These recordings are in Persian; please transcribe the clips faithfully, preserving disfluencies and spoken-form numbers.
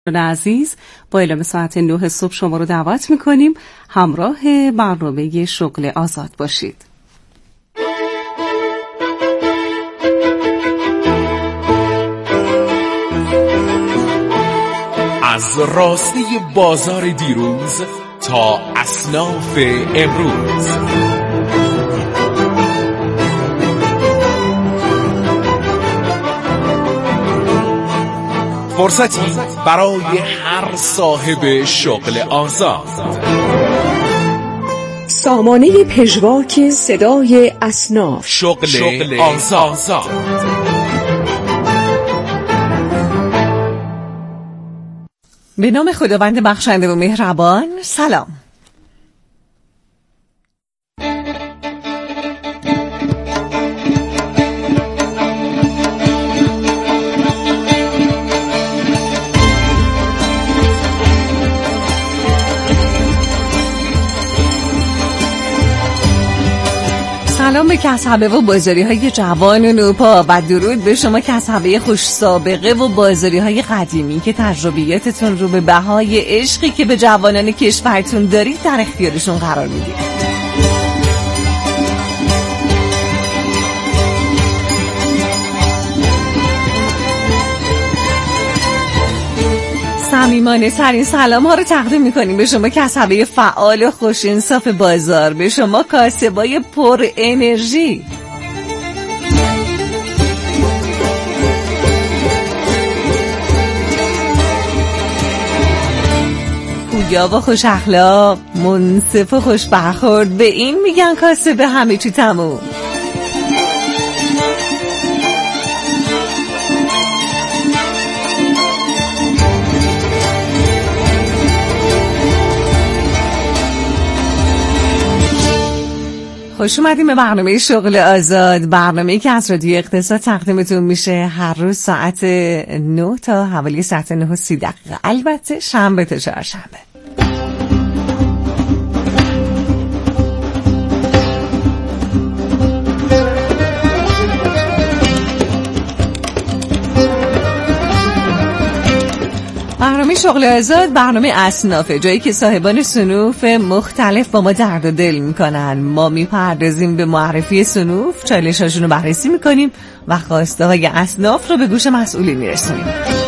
عزیز با اعلام ساعت نه صبح شما رو دعوت میکنیم همراه برنامه شغل آزاد باشید. از راسته بازار دیروز تا اصناف امروز، فرصتی برای هر صاحب شغل آزاد. سامانه پژواک صدای اصناف، شغل, شغل آزاد. به نام خداوند بخشنده و مهربان. سلام. سلام به کسبه و بازاری های جوان و نوپا و درود به شما کسبه خوش سابقه و بازاری های قدیمی که تجربیاتتون رو به بهای عشقی که به جوانان کشورتون دارید در اختیارشون قرار میدید. صمیمانه ترین سلام ها رو تقدیم میکنیم به شما کسبه فعال و خوش انصاف بازار، به شما کاسبای پر انرژی. پویا و خوش اخلاق، منصف و خوش برخورد، به این میگن کاسبه همه چی تموم. خوش اومدیم به برنامه شغل آزاد، برنامه‌ای که از رادیو اقتصاد تقدیمتون میشه هر روز ساعت نه تا حوالی ساعت نه و سی دقیقه، البته شنبه تا چهارشنبه. برنامه شغل آزاد برنامه اصنافه، جایی که صاحبان صنوف مختلف با ما درد و دل میکنن. ما میپردازیم به معرفی صنوف، چالشاشون رو بررسی میکنیم و خواسته های اصناف رو به گوش مسئولین میرسونیم.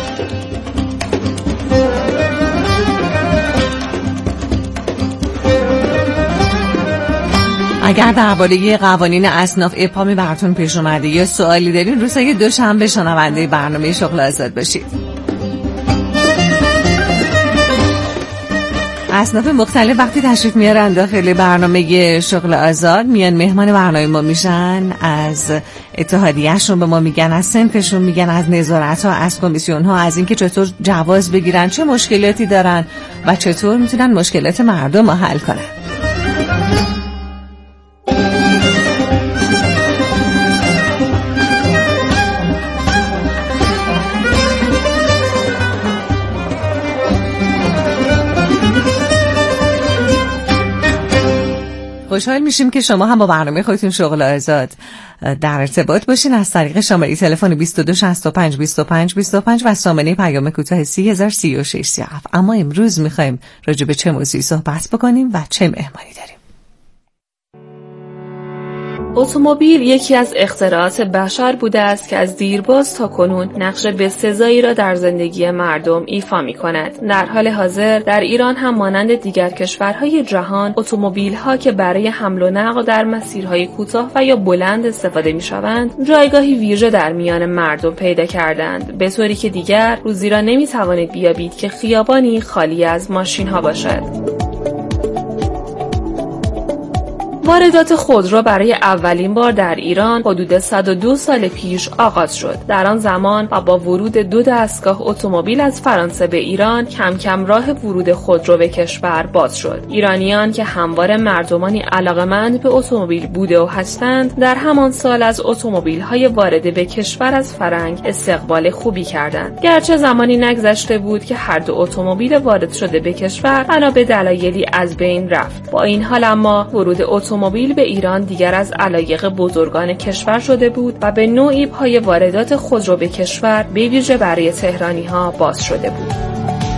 اگر درباره قوانین اصناف ابهامی براتون پیش اومده یا سوالی دارین، روزهای دوشنبه شنونده برنامه شغل آزاد باشید. اصناف مختلف وقتی تشریف میارن داخل برنامه شغل آزاد، میان مهمان برنامه ما میشن، از اتحادیه‌شون به ما میگن، از صنفشون میگن، از نظارت ها، از کمیسیون ها، از اینکه چطور جواز بگیرن، چه مشکلاتی دارن و چطور میتونن مشکلات مردم رو حل کنن. خوشحال میشیم که شما هم با برنامه خودتون شغل آزاد در ارتباط باشین از طریق شماره تلفن بیست و دو شصت و پنج بیست و پنج بیست و پنج و سامانه پیام کوتاه سی هزار سی و شش سی و هفت. اما امروز میخوایم راجع به چه موضوعی صحبت بکنیم و چه مهمانی داریم؟ اتومبیل یکی از اختراعات بشر بوده است که از دیرباز تا کنون نقش بسزایی را در زندگی مردم ایفا می‌کند. در حال حاضر در ایران هم مانند دیگر کشورهای جهان، اتومبیل‌ها که برای حمل و نقل در مسیرهای کوتاه و یا بلند استفاده می‌شوند، جایگاهی ویژه در میان مردم پیدا کردند، به طوری که دیگر روزی را نمی‌توانید بیابید که خیابانی خالی از ماشین‌ها باشد. واردات خودرو برای اولین بار در ایران حدود صد و دو سال پیش آغاز شد. در آن زمان و با ورود دو دستگاه اتومبیل از فرانسه به ایران، کم کم راه ورود خودرو به کشور باز شد. ایرانیان که همواره مردمانی علاقه‌مند به اتومبیل بوده و هستند، در همان سال از اتومبیل‌های وارد به کشور از فرنگ استقبال خوبی کردند. گرچه زمانی نگذشته بود که هر دو اتومبیل وارد شده به کشور بنا به دلایلی از بین رفت. با این حال اما ورود اتومبیل اتومبیل به ایران دیگر از علایق بزرگان کشور شده بود و به نوعی پای واردات خودرو به کشور به ویژه برای تهرانی‌ها باز شده بود.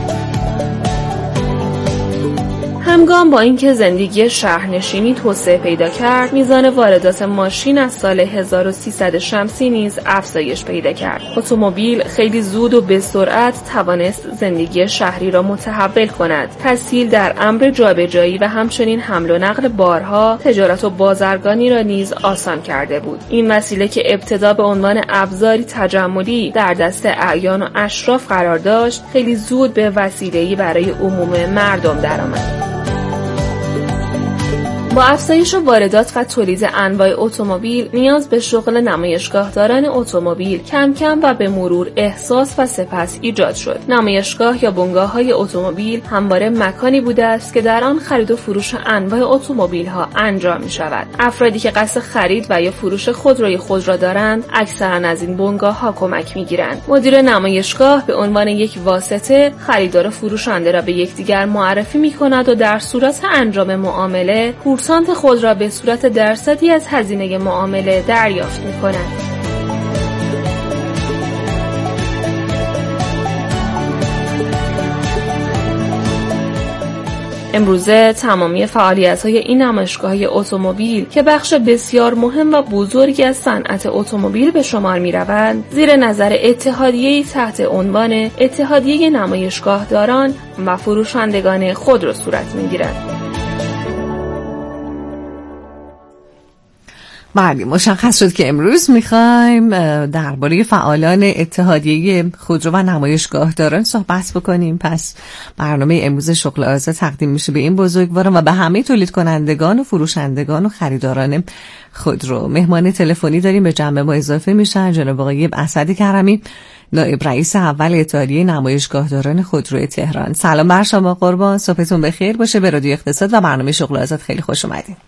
همگام با اینکه زندگی شهرنشینی توسعه پیدا کرد، میزان واردات ماشین از سال هزار و سیصد شمسی نیز افزایش پیدا کرد. اتومبیل خیلی زود و به سرعت توانست زندگی شهری را متحول کند. تسهیل در امر جابجایی و همچنین حمل و نقل بارها، تجارت و بازرگانی را نیز آسان کرده بود. این وسیله که ابتدا به عنوان ابزاری تجملی در دست اعیان و اشراف قرار داشت، خیلی زود به وسیله‌ای برای عموم مردم درآمد. با افزایش واردات و تولید انواع اتومبیل، نیاز به شغل نمایشگاهداران اتومبیل کم کم و به مرور احساس و سپس ایجاد شد. نمایشگاه یا بنگاه‌های اتومبیل همواره مکانی بوده است که در آن خرید و فروش انواع اتومبیل‌ها انجام می‌شود. افرادی که قصد خرید و یا فروش خودروی خود را دارند، اکثراً از این بنگاه‌ها کمک می‌گیرند. مدیر نمایشگاه به عنوان یک واسطه، خریدار و فروشنده را به یکدیگر معرفی می‌کند و در صورت انجام معامله، کورسانت خود را به صورت درصدی از هزینه معامله دریافت می‌کند. امروزه تمامی فعالیت‌های این نمایشگاه‌های اتومبیل که بخش بسیار مهم و بزرگی از صنعت اتومبیل به شمار می‌روند، زیر نظر اتحادیه‌ای تحت عنوان اتحادیه نمایشگاهداران و فروشندگان خودرو صورت می‌گیرد. بله، مشخص شد که امروز میخوایم درباره فعالان اتحادیه خودرو و نمایشگاهداران صحبت بکنیم. پس برنامه امروز شغل آزاد تقدیم میشه به این بزرگواران و به همه تولید کنندگان و فروشندگان و خریداران خودرو. مهمان تلفنی داریم به جمع ما اضافه میشن جناب آقای اسد کرمی، نایب رئیس اول اتحادیه نمایشگاهداران خودرو تهران. سلام بر شما قربان، صبحتون بخیر باشه. به رادیو اقتصاد و برنامه شغل آزاد خیلی خوش اومدین.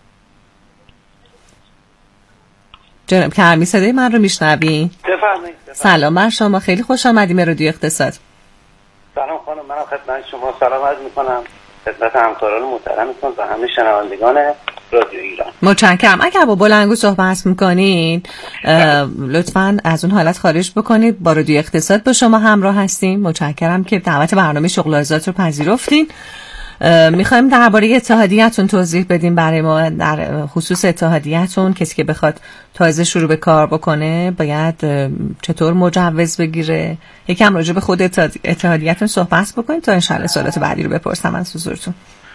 جناب کرمی، صدای من رو میشنوین؟ بفرمایید. سلام بر شما، خیلی خوش آمدیم به رادیو اقتصاد. سلام خانم، منم خدمت شما سلام عرض میکنم، خدمت همکاران محترمتون و همه شنوندگان رادیو ایران. متشکرم. اگر با بلندگو صحبت میکنین لطفاً از اون حالت خارج بکنید. با رادیو اقتصاد با شما همراه هستیم. متشکرم که دعوت برنامه شغل آزاد رو پذیرفتین. میخوایم درباره اتحادیه‌تون توضیح بدیم برای ما. در خصوص اتحادیه‌تون، کسی که بخواد تازه شروع به کار بکنه باید چطور مجوز بگیره؟ یکم راجع به خود اتحادیه‌تون صحبت بکنید تا انشالله سوالات بعدی رو بپرسم از حضورتون.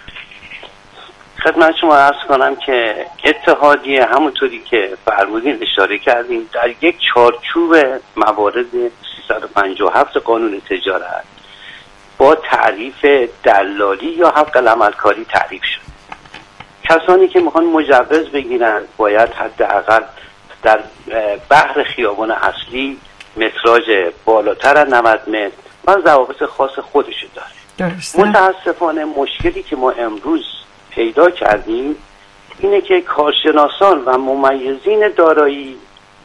خدمت شما عرض کنم که اتحادیه همونطوری که فرمودین اشاره کردیم در یک چارچوب موارد سیصد و پنجاه و هفت قانون تجارت با تعریف دلالی یا حق العملکاری تعریف شد. کسانی که میخوان مجوز بگیرن باید حداقل در بحر خیابان اصلی متراژ بالاتر از نود متر و ضوابط خاص خودشو داره. درسته. متاسفانه مشکلی که ما امروز پیدا کردیم اینه که کارشناسان و ممیزین دارایی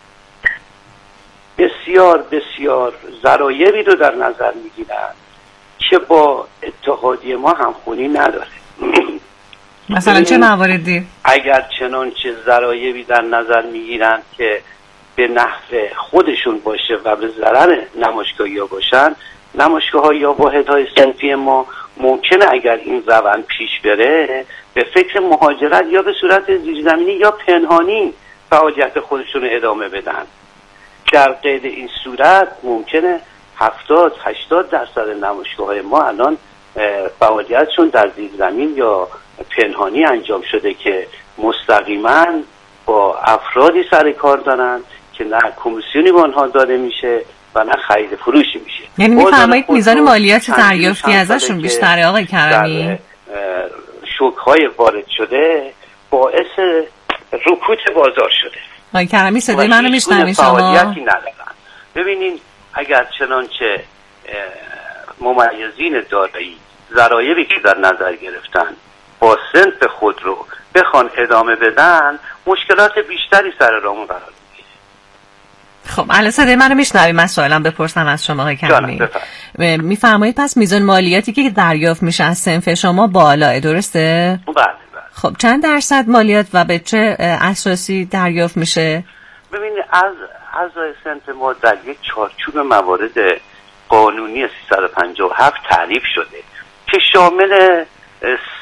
بسیار بسیار ضرایبی رو در نظر میگیرن که با اتحادیه ما همخونی نداره. مثلا چه مواردی؟ اگر چنانچه ضرایبی در نظر میگیرن که به نحو خودشون باشه و به ضرر نمایشگاهی‌ها باشن، نمایشگاه‌ها یا واحدهای صنفی ما ممکنه اگر این روند پیش بره به فکر مهاجرت یا به صورت زیرزمینی یا پنهانی فعالیت خودشون رو ادامه بدن. در غیر این صورت ممکنه هفتاد هشتاد درصد نمایشگاه‌های ما الان فعالیتشون در زیر زمین یا پنهانی انجام شده که مستقیما با افرادی سر کار دارن که نه کمیسیونی به آنها داده میشه و نه خرید فروشی میشه. یعنی میفرمایید میزان مالیات دریافتی ازشون بیشتره آقای کرمی؟ شوک‌های وارد شده باعث رکود بازار شده. آقای کرمی صدای منو میشنوید شما؟ فعالیتی ندارن. ببینین اگر چنانچه ممیزین دارایی ضرایبی که در نظر گرفتن با صنف خود رو بخوان ادامه بدن مشکلات بیشتری سر راهمون قرار میگیره. خب الان صدای منو میشنوید؟ من سوالم بپرسم از شما آقای کرمی. میفرمایید پس میزان مالیاتی که دریافت میشه از صنف شما بالاه، درسته؟ بله بله. خب چند درصد مالیات و به چه اساسی دریافت میشه؟ ببینید از اعضای صنف ما در یک چارچوب موارد قانونی سیصد و پنجاه و هفت تعریف شده که شامل سه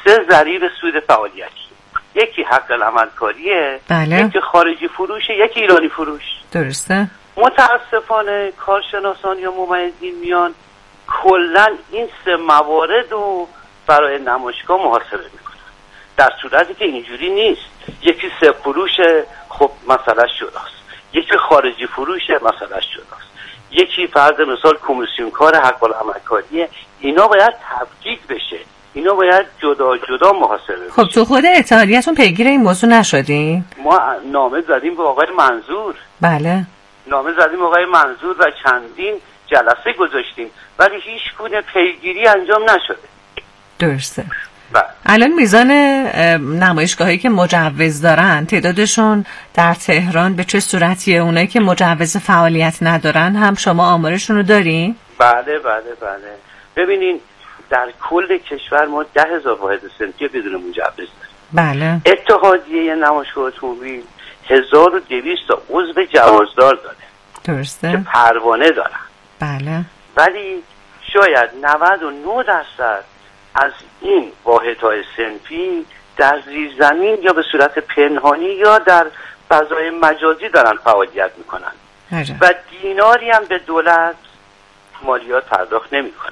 سه ضریب سود فعالیتی، یکی حق العملکاریه، بله. یکی خارجی فروشه، یکی ایرانی فروش. درسته. متاسفانه کارشناسان یا ممیزین میان کلا این سه موارد رو برای نمایشگاه محاسبه میکنن، در صورتی که اینجوری نیست. یکی سه فروشه، خب مسئله جداست. یکی خارجی فروشه، مسئله جداست. یکی فرض مثال کمیسیون کار حق العملکاریه. اینا باید تفکیک بشه، اینا باید جدا جدا محاسبه بشه. خب تو خود اتحادیه‌تون پیگیر این موضوع نشدین؟ ما نامه زدیم به آقای منظور. بله. نامه زدیم آقای منظور و چندین جلسه گذاشتیم ولی هیچ گونه پیگیری انجام نشده. درسته. بله. الان میزان نمایشگاهایی که مجوز دارن تعدادشون در تهران به چه صورتیه؟ اونایی که مجوز فعالیت ندارن هم شما آمارشون رو دارین؟ بله بله بله. ببینین در کل کشور ما ده هزار واحد صنفی بدون مجوز داریم. بله. اتحادیه نمایشگاه اتومبیل هزار و دویست تا عضو جوازدار داره. درسته. که پروانه دارن. بله. ولی شاید نود و نه درصد از این واحدهای صنفی در زیرزمین یا به صورت پنهانی یا در فضای مجازی دارن فعالیت میکنن هجا. و دیناری هم به دولت مالیات پرداخت نمیکنن.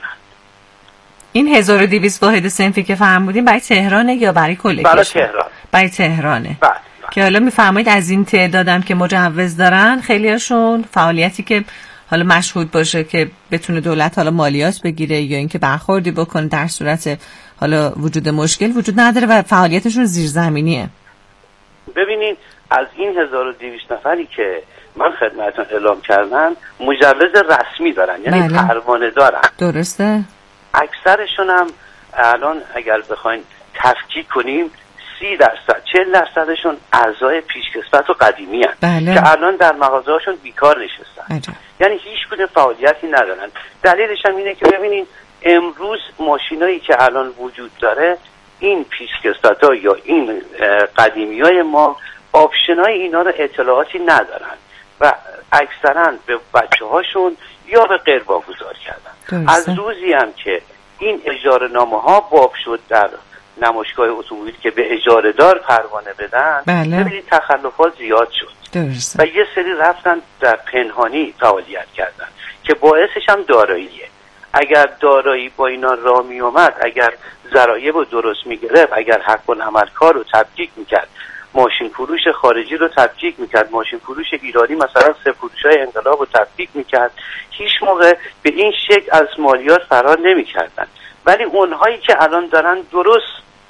این هزار و دویست واحد صنفی که فرمودین برای تهرانه یا برای کل کشور؟ برای تهران. برای تهرانه. بله. که حالا میفرمایید از این تعدادم که مجوز دارن خیلیاشون فعالیتی که حالا مشهود باشه که بتونه دولت حالا مالیات بگیره یا اینکه برخوردی بکنه در صورت حالا وجود مشکل وجود نداره و فعالیتشون زیرزمینیه. ببینید از این هزار و دویست نفری که من خدمتتون اعلام کردم مجوز رسمی دارن، یعنی بله. پروانه دارن. درسته. اکثرشون هم الان اگر بخواین تفکیک کنیم سی درصد چهل درصدشون اعضای پیشکسوت و قدیمی هستند بله. که الان در مغازه‌هاشون بیکار نشستن. عجب. یعنی هیچ گونه فعالیتی ندارن. دلیلش هم اینه که ببینین امروز ماشینایی که الان وجود داره این پیشکسوت‌ها یا این قدیمیای ما آپشنای اینا رو اطلاعاتی ندارن و اکثرا به بچه‌هاشون یا به غیر واگذار کردن. درسته. از روزی هم که این اجاره نامه ها باب شد در نمایشگاه اتومبیل که به اجاره دار پروانه بدن، بله. ببینید تخلفات زیاد شد. درسته. و یه سری رفتن در پنهانی فعالیت کردن که باعثش هم داراییه. اگر دارایی با اینا راه می اومد، اگر ضرایب رو درست می گرفت، اگر حق العملکار رو تفکیک میکرد، ماشین فروش خارجی رو تفکیک میکرد، ماشین فروش ایرانی مثلا سه فروشای انقلاب رو تفکیک میکرد، هیچ موقع به این شکل از مالیات فرار نمیکردن. ولی اونهایی که الان دارن درست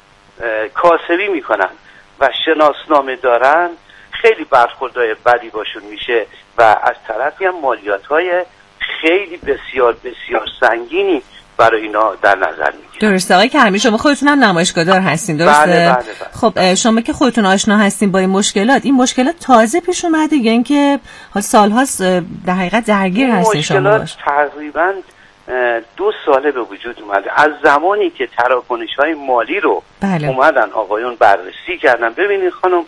کاسبی میکنن و شناسنامه دارن خیلی برخوردهای بدی باشون میشه و از طرفی هم مالیات‌های خیلی بسیار بسیار سنگینی برای اینا در نظر میگیرن. درسته. آقای کرمی شما خودتون هم نمایشگاه دار هستین درسته؟ بله بله بله. خب شما که خودتون آشنا هستین با این مشکلات، این مشکلات تازه پیش اومده یا اینکه سال هاست در حقیقت درگیر هستین شما باش؟ مشکلات تقریبا دو ساله به وجود اومده از زمانی که تراکنش‌های مالی رو بله. اومدن آقایون بررسی کردن. ببینید خانم،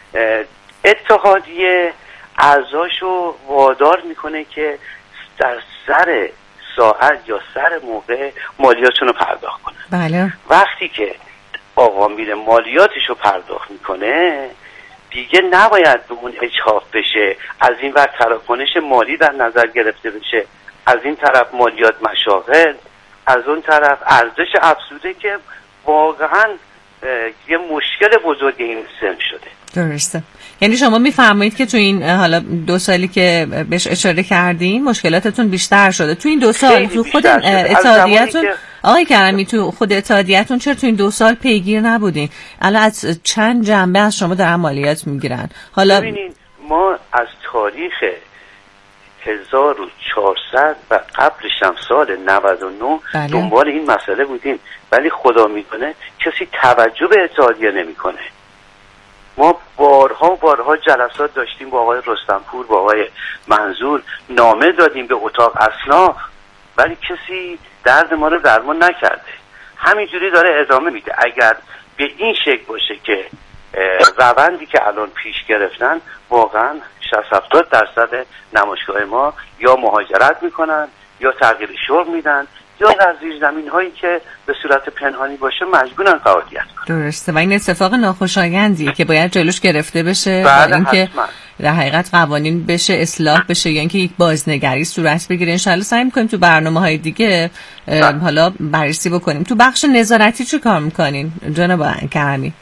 اتحادیه اعضاشو وادار میکنه که در سر ساعت یا سر موقع مالیاتشون رو پرداخت کنن. بله. وقتی که آقا میره مالیاتش رو پرداخت میکنه دیگه نباید به اون اجحاف بشه، از این وقت تراکنش مالی در نظر گرفته بشه، از این طرف مالیات مشاغل، از اون طرف ارزش افزوده که واقعا یه مشکل بزرگ این سن شده. درسته. یعنی شما میفرمایید که تو این حالا دو سالی که بهش اشاره کردین مشکلاتتون بیشتر شده. تو این دو سال تو خود اتحادیه‌تون که... آقای کرمی تو خود اتحادیه‌تون چرا تو این دو سال پیگیر نبودین؟ الان از چند جنبه از شما دارن مالیات میگیرن؟ حالا ببینید ما از تاریخ هزار و چهارصد و قبلش هم سال نود و نه بله. دنبال این مسئله بودیم ولی خدا میکنه کسی توجه به اتحادیه نمیکنه. ما بارها و بارها جلسات داشتیم با آقای رستمپور، با آقای منظور، نامه دادیم به اتاق اصناف ولی کسی درد ما رو درمان نکرده. همینجوری داره ادامه میده. اگر به این شکل باشه که روندی که الان پیش گرفتن واقعا شصت هفتاد درصد نمایشگاه ما یا مهاجرت میکنن یا تغییر شغل میدن یا در زیرزمین هایی که به صورت پنهانی باشه مجبورن فعالیت کنن. درسته و این اتفاق ناخوشایندیه که باید جلوش گرفته بشه بله و اینکه حتما در حقیقت قوانین بشه اصلاح بشه یا اینکه یک بازنگری صورت بگیره. انشالله سعی می‌کنیم تو برنامه‌های دیگه حالا بررسی بکنیم. تو بخش نظارتی چه کار می‌کنین جناب کرمی؟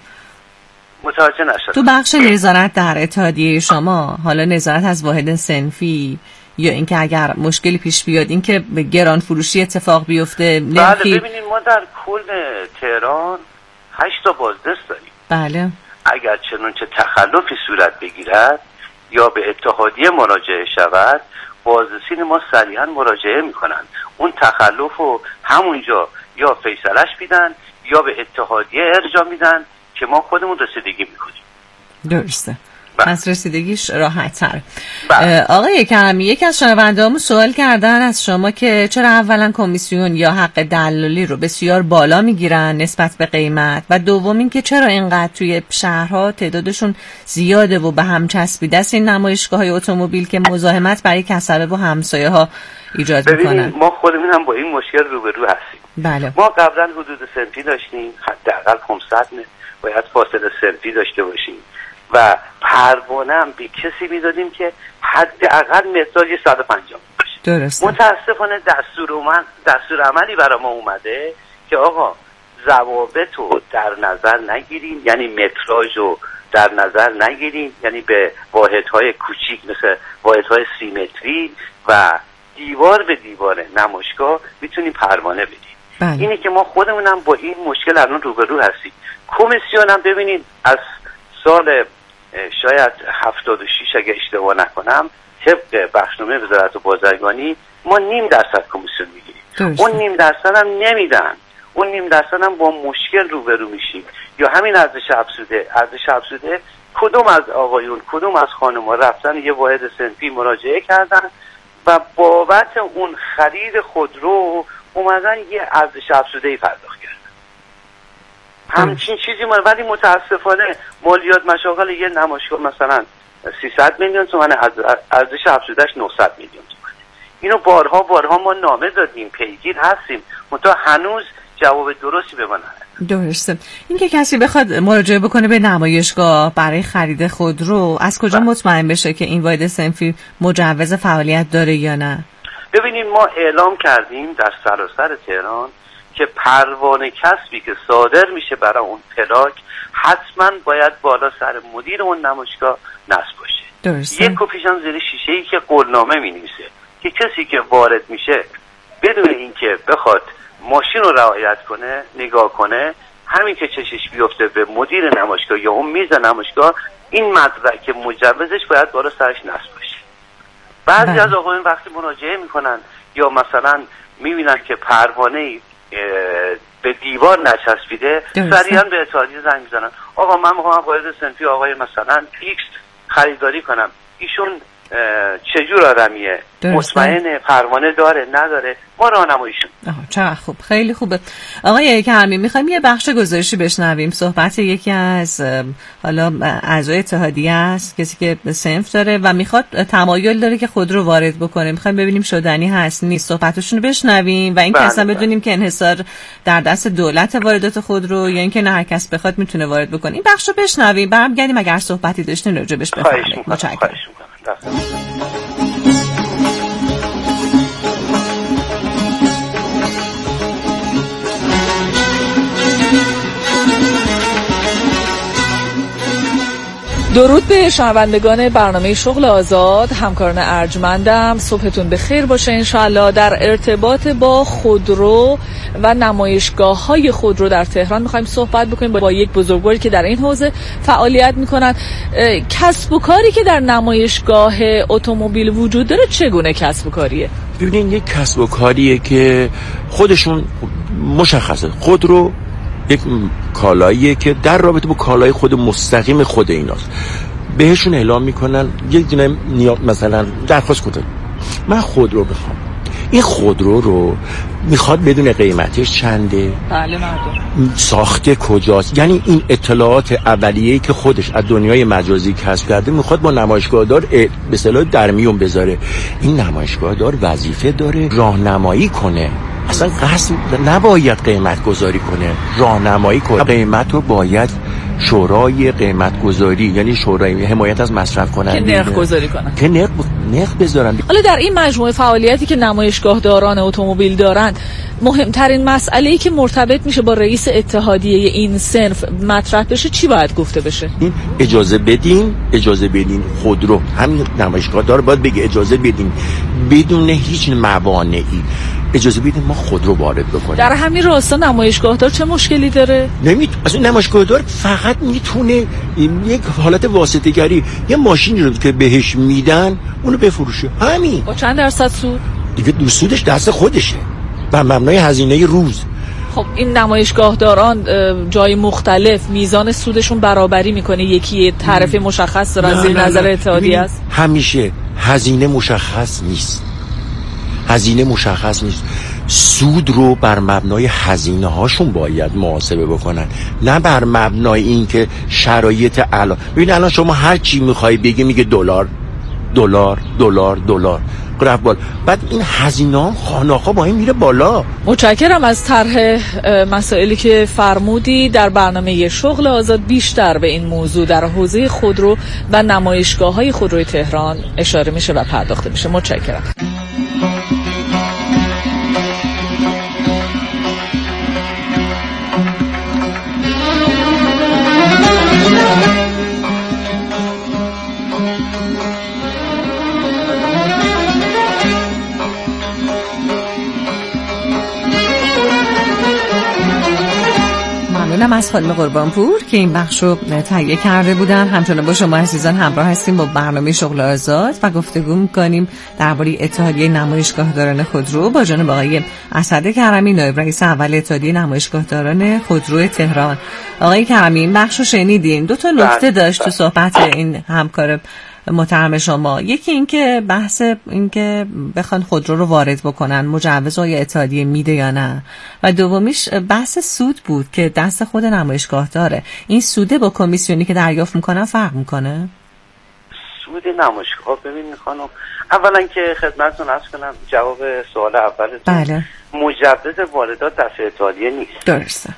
متوجه نشدم. تو بخش نظارت در اتحادیه شما حالا نظارت از واحد صنفی یا اینکه اگر مشکلی پیش بیاد اینکه به گران فروشی اتفاق بیفته بله ببینید ما در کل تهران هشت تا بازرس داریم. بله اگر چنانچه تخلفی صورت بگیرد یا به اتحادیه مراجعه شود بازرسین ما صریحا مراجعه میکنن، اون تخلف رو همونجا یا فیصلش میدن یا به اتحادیه ارجاع میدن که ما خودمون رسیدگی میکنیم. درسته. پس رسیدگیش راحت تر. بله. آقای کرمی یک از شنونده‌هامون سوال کردن از شما که چرا اولا کمیسیون یا حق دلالی رو بسیار بالا میگیرن نسبت به قیمت و دوم این که چرا اینقدر توی شهرها تعدادشون زیاده و به هم چسبیده است این نمایشگاه‌های اتومبیل که مزاحمت برای کسبه و همسایه ها ایجاد میکنن. ببینید ما خودمون هم با این مشکل روبرو هستیم. بله. ما قبلا حدود صنفی داشتیم، حداقل پانصد متر باید فاصله صنفی داشته باشیم و پروانه هم به کسی میدادیم که حداقل متراژ صد و پنجاه باشه. درسته. متاسفانه دستور عمل دستور عملی برای ما اومده که آقا ضوابط رو در نظر نگیریم، یعنی متراژ رو در نظر نگیریم، یعنی به واحدهای کوچیک مثل واحدهای سی متری و دیوار به دیوار نمایشگاه میتونیم پروانه بدیم. بله. اینه که ما خودمونم با این مشکل الان روبرو هستیم. کمیسیون هم ببینید از سال شاید هفتاد و شش اگه اشتباه نکنم طبق بخشنامه وزارت بازرگانی ما نیم درصد کمیسیون میگیریم. اون نیم درصد هم نمیدن، اون نیم درصد هم با مشکل روبرو میشیم. یا همین ارزش افزوده ارزش افزوده کدوم از آقایون کدوم از خانم‌ها رفتن یه واحد صنفی مراجعه کردن و بابت اون خرید خودرو اومدن یه ارزش افزوده‌ای پرداخت کردن. همچین چیزی ما ولی متاسفانه مالیات مشاغل یه نمایشگاه مثلا سیصد میلیون تومان ارزش افزوده‌اش نهصد میلیون تومان. اینو بارها بارها ما نامه دادیم، پیگیر هستیم، منتها هنوز جواب درستی به ما ندادن. درسته. اینکه کسی بخواد مراجعه بکنه به نمایشگاه برای خرید خودرو از کجا مطمئن بشه که این واحد صنفی مجوز فعالیت داره یا نه؟ ببینید ما اعلام کردیم در سراسر تهران که پروانه کسبی که صادر میشه برای اون پلاک حتما باید بالا سر مدیر اون نمایشگاه نصب باشه. درسته. یک کپیش هم زیر شیشه‌ای که قولنامه می‌نویسه که کسی که وارد میشه بدون اینکه بخواد ماشین رو رعایت کنه نگاه کنه، همین که چشش بیفته به مدیر نمایشگاه یا اون میز نمایشگاه این مدرک مجوزش باید بالا سرش نصب باشه. بعضی بله. از آقایون وقتی مراجعه میکنن یا مثلا میبینن که پروانه به دیوار نچسبیده سریعا به اتحادیه زنگ میزنن آقا من میخوام واحد صنفی آقای مثلا ایکس خریداری کنم، ایشون چجور آدمیه، مطمئن پروانه داره نداره، ما راهنماییشون. چقدر خوب، خیلی خوبه. آقای کرمی میخوایم یه بخش گزارشی بشنویم، صحبت یکی از حالا اعضای اتحادیه است، کسی که صنف داره و میخواد تمایل داره که خودرو وارد بکنه، میخوایم ببینیم شدنی هست نیست، صحبتشون رو بشنویم و این که اصلا بدونیم که انحصار در دست دولت واردات خودرو یا اینکه نه هر کس بخواد میتونه وارد بکنه. این بخش رو بشنویم، برمیگردیم اگر صحبتی داشتین راجعش بفرمایید. متشکرم. درود به شنوندگان برنامه شغل آزاد، همکاران ارجمندم، صبحتون بخیر باشه انشالله. در ارتباط با خودرو و نمایشگاه های خودرو در تهران میخوایم صحبت بکنیم با یک بزرگواری که در این حوزه فعالیت میکنن. کسب و کاری که در نمایشگاه اتومبیل وجود داره چگونه کسب و کاریه؟ ببینین یک کسب و کاریه که خودشون مشخصه. خودرو یک کالاییه که در رابطه با کالای خود مستقیم خود ایناست، بهشون اعلام میکنن یک دونه مثلا درخواست کنن من خودرو بخوام، این خودرو رو میخواد بدون قیمتش چنده، بله مردم ساخته کجاست، یعنی این اطلاعات اولیه‌ای که خودش از دنیای مجازی کسب کرده میخواد با نمایشگاهدار به اصطلاح در میون بذاره. این نمایشگاهدار وظیفه داره راهنمایی کنه اصلا قصد نباید قیمت گذاری کنه، راهنمایی کنه. قیمت رو باید شورای قیمت گذاری، یعنی شورای حمایت از مصرف کننده که نرخ گذاری کنن، که نرخ نرخ بذارن. حالا در این مجموعه فعالیتی که نمایشگاه داران اتومبیل دارند، مهمترین مسئله‌ای که مرتبط میشه با رئیس اتحادیه این صنف مطرح بشه چی باید گفته بشه؟ این اجازه بدین، اجازه بدین خودرو، همین نمایشگاه دار باید بگه اجازه بدین بدون هیچ موانعی اجازه بدین ما خودرو وارد بکنیم. در همین راستا نمایشگاه دار چه مشکلی داره؟ نمیت اصلا نمایشگاه دار فقط میتونه یک حالت واسطه‌گری، یه ماشینی رو که بهش میدن اونو بفروشه، همین. با چند درصد سود؟ دیگه دو سودش دست خودشه بر مبنای هزینه روز. خب این نمایشگاه داران جای مختلف میزان سودشون برابری میکنه، یکی طرف مشخص داره از نظر اتحادیه است؟ همیشه هزینه مشخص نیست، هزینه مشخص نیست. سود رو بر مبنای هزینه هاشون باید محاسبه بکنن، نه بر مبنای این که شرایط الان. ببین الان شما هر چی میخوای بگی میگه دلار دلار دلار دلار رفت بالا، بعد این هزینه هم خانه‌ها با این میره بالا. متشکرم از طرح مسائلی که فرمودی. در برنامه شغل آزاد بیشتر به این موضوع در حوزه خودرو و نمایشگاه‌های خودروی تهران اشاره میشه و پرداخته میشه. متشکرم. ممنونم از خانم قربانپور که این بخش رو تهیه کرده بودن. همچنان با شما عزیزان همراه هستیم با برنامه شغل آزاد و گفتگو می‌کنیم درباره اتحادیه نمایشگاهداران خودرو با جناب آقای اسد کرمی، نایب رئیس اول اتحادیه نمایشگاهداران خودرو تهران. آقای کرمی این بخش رو شنیدین، دو تا نکته داشت تو صحبت این همکار محترم شما. یکی این که بحث این که بخوان خودرو رو وارد بکنن مجوز آیا اتحادیه میده یا نه، و دومیش بحث سود بود که دست خود نمایشگاه داره. این سوده با کمیسیونی که دریافت میکنن فرق میکنه؟ سود نمایشگاه ببینید خانم، اولا که خدمتتون عرض کنم جواب سوال اولتون، بله. مجوز واردات دست اتحادیه نیست. درسته.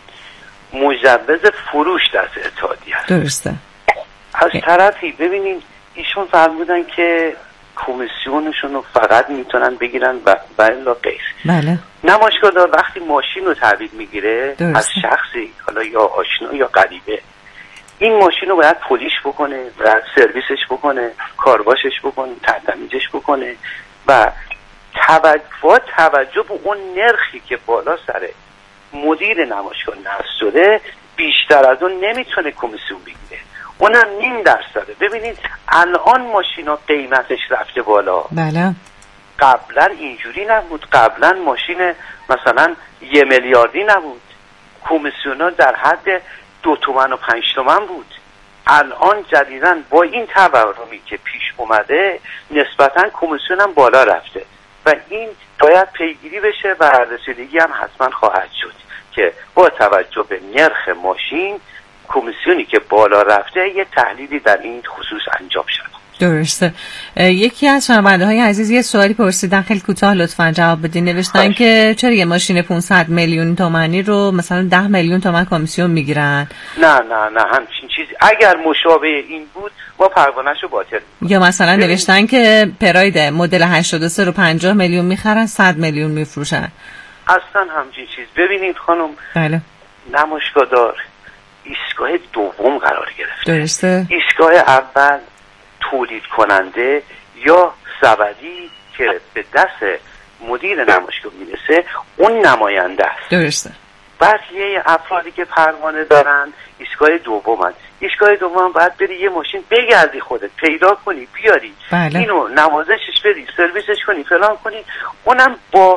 مجوز فروش دست اتحادیه است. درسته. از طرفی ببینید ایشون فرمودن که کمیسیونشون رو فقط میتونن بگیرن و الا غیر. بله. نمایشگاه دار وقتی ماشین رو تحویل میگیره از شخصی، حالا یا آشنا یا غریبه، این ماشین رو باید پلیش بکنه و سرویسش بکنه، کارواشش بکنه، تحتمیجش بکنه و توجه با توجه به اون نرخی که بالا سر مدیر نمایشگاه نصب شده بیشتر از اون نمیتونه کمیسیون بگیره، اونم نیم درصده. ببینید الان ماشینا قیمتش رفته بالا. بله. قبلا اینجوری نبود، قبلا ماشین مثلا یه میلیاردی نبود، کمیسیونا در حد دو تومن و پنج تومن بود. الان جدیداً با این تورمی که پیش اومده نسبتاً کمیسیون هم بالا رفته و این باید پیگیری بشه و رسیدگی هم حتما خواهد شد که با توجه به نرخ ماشین کمیسیونی که بالا رفته یه تحلیلی در این خصوص انجام شد. درسته. یکی از شنونده های عزیز یه سوالی پرسیدن، خیلی کوتاه لطفاً جواب بدین. نوشتن خواهش. که چرا یه ماشین پانصد میلیون تومانی رو مثلا ده میلیون تومان کمیسیون میگیرن؟ نه نه نه همچین چیزی. اگر مشابه این بود ما پروانه‌شو باطل می‌کنیم. یا مثلا نوشتن که پراید مدل هشتاد و سه رو پنجاه میلیون میخرن، صد میلیون میفروشن. اصلا همچین چیز. ببینید خانم، بله. نمایشگاه دار ایستگاه دوم قرار گرفته. درسته. ایستگاه اول تولید کننده یا سبدی که به دست مدیر نمایشگاه میرسه اون نماینده است. درسته. بقیه افرادی که پروانه دارن ایستگاه دوم، ایستگاه دوم باید بری یه ماشین بگردی خودت پیدا کنی بیاری، بله. اینو نوازشش بدی، سرویسش کنی، فلان کنی. اونم با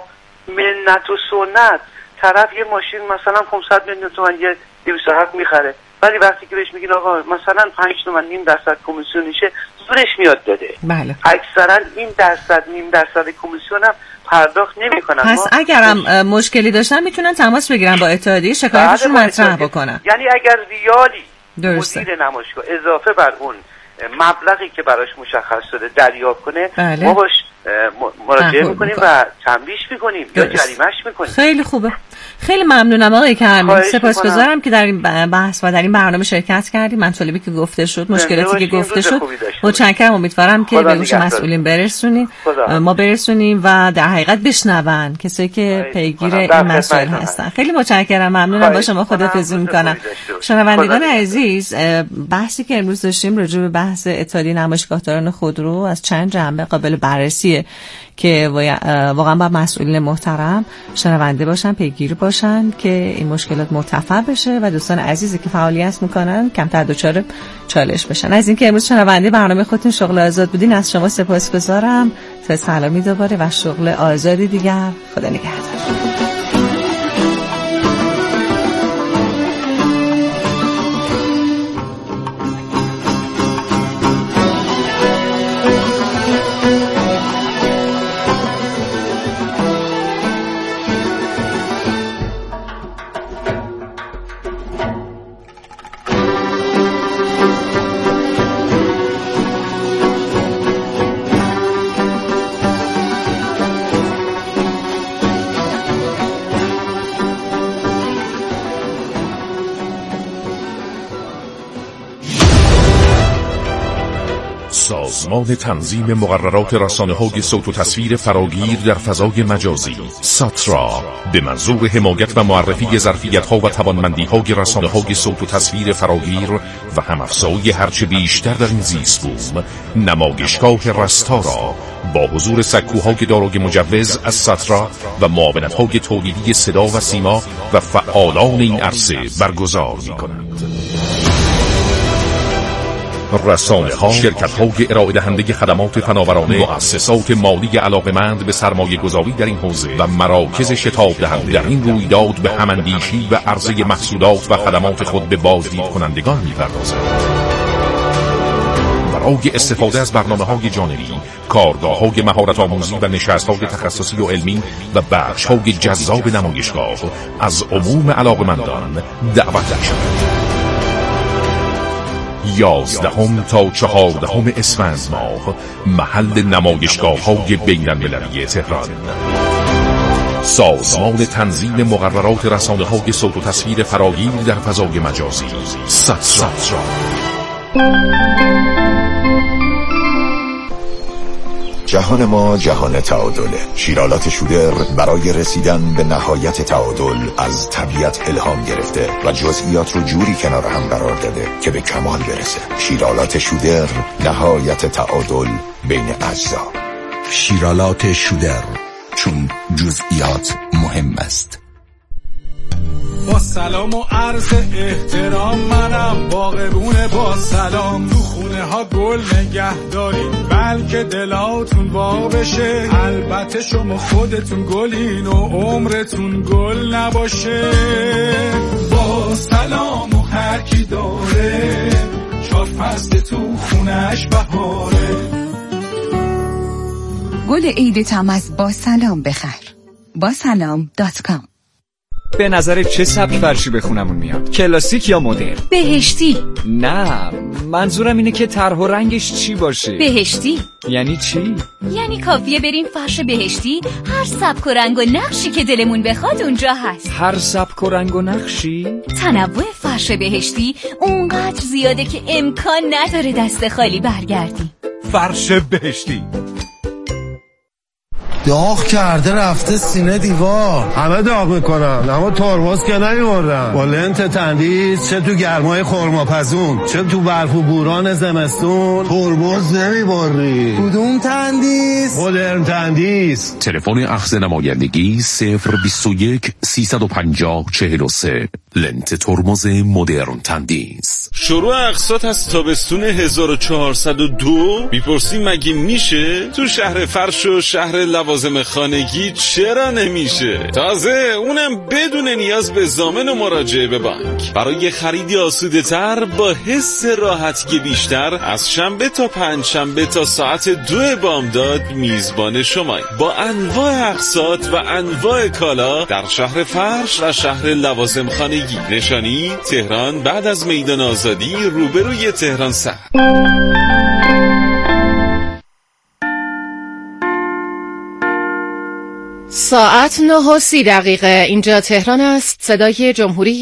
منت و سنت طرف یه ماشین مثلا پانصد میلیون تومان یه دویست و هفت میخره، ولی وقتی که بهش میگین آقا مثلا پنج تومن نیم درصد کمیسیونشه زورش میاد داده. بله. اکثرا این درصد نیم درصد کمیسیون هم پرداخت نمیکنن. پس اگرم مشکلی داشتن میتونن تماس بگیرن با اتحادیه، شکایتشون مطرح بکنن. یعنی اگر ریالی درسته. مدیر نمایشگاه اضافه بر اون مبلغی که براش مشخص شده دریافت کنه، بله. ما باش مراجعه میکنیم و تنبیهش میکنیم یا جریمه‌اش میکنیم. خیلی خوبه. خیلی ممنونم آقای کریمی. سپاسگزارم که در این بحث و در این برنامه شرکت کردیم. مطالبی که گفته شد، مشکلاتی که گفته شد، متشکرم. امیدوارم که به گوش مسئولین برسونیم، ما برسونیم و در حقیقت بشنون کسایی که پیگیر این مسائل هستن. خیلی متشکرم، ممنونم. با شما خداحافظی میکنم. شنوندگان عزیز، بحثی که امروز داشتیم راجع به بحث اتحادیه نمایشگاهداران خودرو از چند جنبه قابل بررسیه که واقعا با مسئولین محترم شنونده باشن، پیگیر باشن که این مشکلات مرتفع بشه و دوستان عزیزی که فعالیت میکنن کمتر دچار چالش بشن. از اینکه امروز شنونده برنامه خودتون شغل آزاد بودین از شما سپاسگزارم. تا سلامی دوباره و شغل آزادی دیگر. خدا نگهدار. سازمان تنظیم مقررات رسانه‌های صوت و تصویر فراگیر در فضای مجازی ساترا به منظور حمایت و معرفی ظرفیت‌ها و توانمندی‌های رسانه‌های صوت و تصویر فراگیر و هم‌افزایی هرچه بیشتر در این زیست‌بوم نمایشگاه رستا را با حضور سکوهای دارای مجوز از ساترا و معاونت‌های تولیدی صدا و سیما و فعالان این عرصه برگزار می‌کنند. رسانه ها، شرکت های ارائه دهنده خدمات فناورانه، مؤسسات مالی علاقمند به سرمایه گذاری در این حوزه و مراکز شتاب دهنده در این رویداد به هماندیشی و عرضه محصولات و خدمات خود به بازدید کنندگان می‌پردازند. برای استفاده از برنامه‌های جانبی، کارگاه‌های مهارت آموزی و نشست‌های تخصصی و علمی و بخش‌های جذاب نمایشگاه از عموم علاقمندان دعوت می‌شود. یازدهم تا چهاردهم اسفند ماه محل نمایشگاه‌های بین‌المللی تهران. سازمان تنظیم مقررات رسانه‌های صوت و تصویر فراگیر در فضای مجازی ساترا. جهان ما جهان تعادله. شیرالات شودر برای رسیدن به نهایت تعادل از طبیعت الهام گرفته و جزئیات رو جوری کنار هم قرار داده که به کمال برسه. شیرالات شودر، نهایت تعادل بین اجزا. شیرالات شودر، چون جزئیات مهم است. با سلام و عرض احترام منم باغبون با سلام. تو خونه ها گل نگه دارین بلکه دلاتون وا بشه. البته شما خودتون گلین و عمرتون گل نباشه. با سلام و هر کی داره چهار فصل تو خونش بهاره. گل عیدتم از با سلام بخر. با سلام دات کام. به نظر چه سبک فرشی به خونمون میاد؟ کلاسیک یا مدرن؟ بهشتی. نه، منظورم اینه که طرح و رنگش چی باشه. بهشتی. یعنی چی؟ یعنی کافیه بریم فرش بهشتی، هر سبک و رنگ و نقشی که دلمون بخواد اونجا هست. هر سبک و رنگ و نقشی؟ تنوع فرش بهشتی اونقدر زیاده که امکان نداره دست خالی برگردی. فرش بهشتی داغ کرده رفته سینه دیوار. همه داغ میکنن اما ترمز که نمیبرن. با لنت تندیس چه تو گرمای خرماپزون چه تو برف و بوران زمستون ترمز نمیبری. کدوم تندیس؟ مدرن تندیس. تلفن اخذ نمایندگی صفر بیست و یک سیصد و پنجاه چهل و سه. لنت ترمز مدرن تندیس. شروع اقساط از تابستون هزار و چهارصد و دو. میپرسی مگه میشه؟ تو شهر فرش و شهر لوازم خانگی چرا نمیشه؟ تازه اونم بدون نیاز به ضامن و مراجعه به بانک. برای خریدی آسوده تر با حس راحتی بیشتر از شنبه تا پنج شنبه تا ساعت دو بامداد میزبان شما با انواع اقساط و انواع کالا در شهر فرش و شهر لوازم خانگی. نشانی تهران بعد از میدان آزادی روبروی تهران سر. ساعت نه و سی دقیقه اینجا تهران است. صدای جمهوری